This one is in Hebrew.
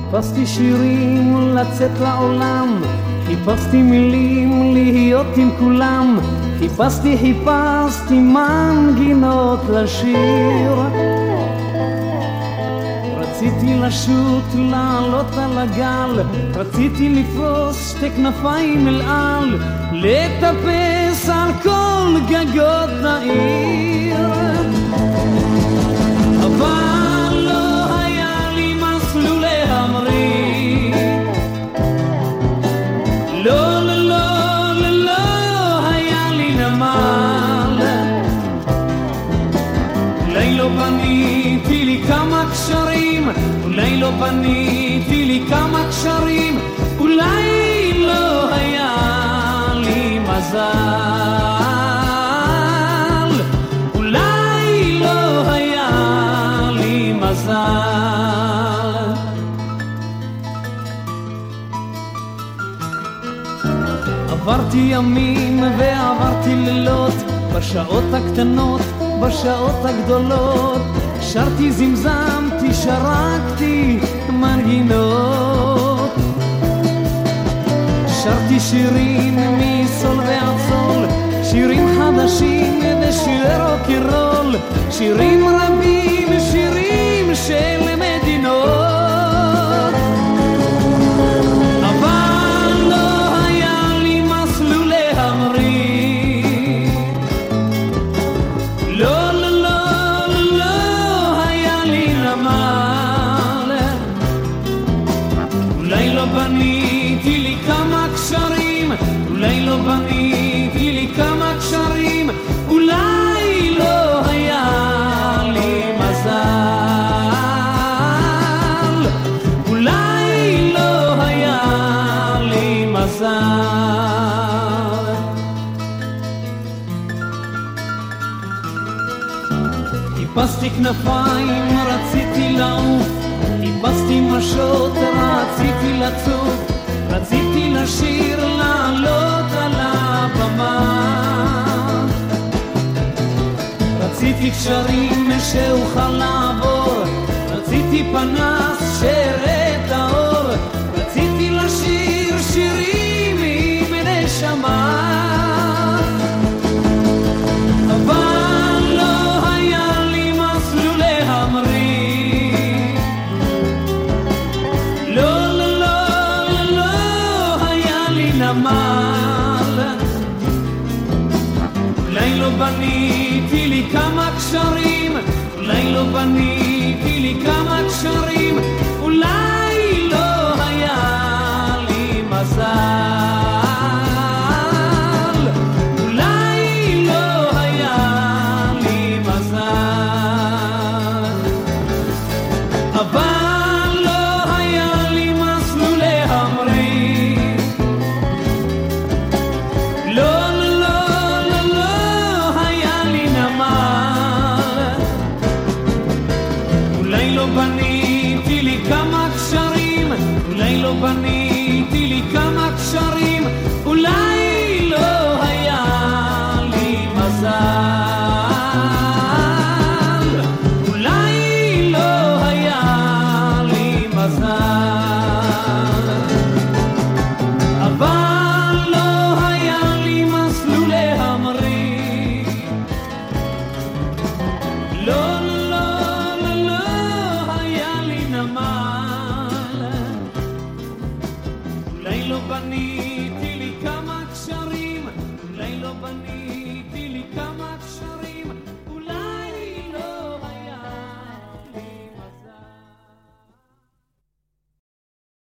חיפשתי שירים לצאת לעולם, חיפשתי מילים להיות עם כולם, חיפשתי מנגינות לשיר. רציתי לשוט, לעלות על הגל, רציתי לפרוס שתי כנפיים אל על, לטפס על כל גגות העיר. אבל לא היה לי מסלול להמריא, לא, לא, לא, לא, לא היה לי נמל. אולי לא בניתי לי כמה קשרים, אולי לא בניתי לי כמה קשרים, אולי לא היה לי מזל, אולי לא היה לי מזל. עברתי ימים ועברתי לילות, בשעות הקטנות, בשעות הגדולות, שרתי, זמזמתי, שרקתי מנגינות. שרתי שירים מסול ועד סול, שירים חדשים ושירי רוק'נ'רול, שירים רבים, שירים של מדינות. אבל לא היה לי מסלול להמריא, לא, לא, לא, לא היה לי נמל. אולי לא בניתי לי כמה קשרים, אולי לא בניתי לי כמה קשרים, אולי לא היה לי מזל, אולי לא היה לי מזל. חיפשתי כנפיים, רציתי לעוף, חיפשתי משות, רציתי לצוף, רציתי לשיר, לעלות על הבמה. רציתי קשרים שאוכל לעבור, רציתי פנס שיראה את האור, רציתי לשיר שירים עם נשמה. אבל לא היה לי מסלול להמריא, לא, לא, לא, לא היה לי נמל. אולי לא בניתי לי כמה קשרים, אולי לא בניתי לי כמה קשרים, אולי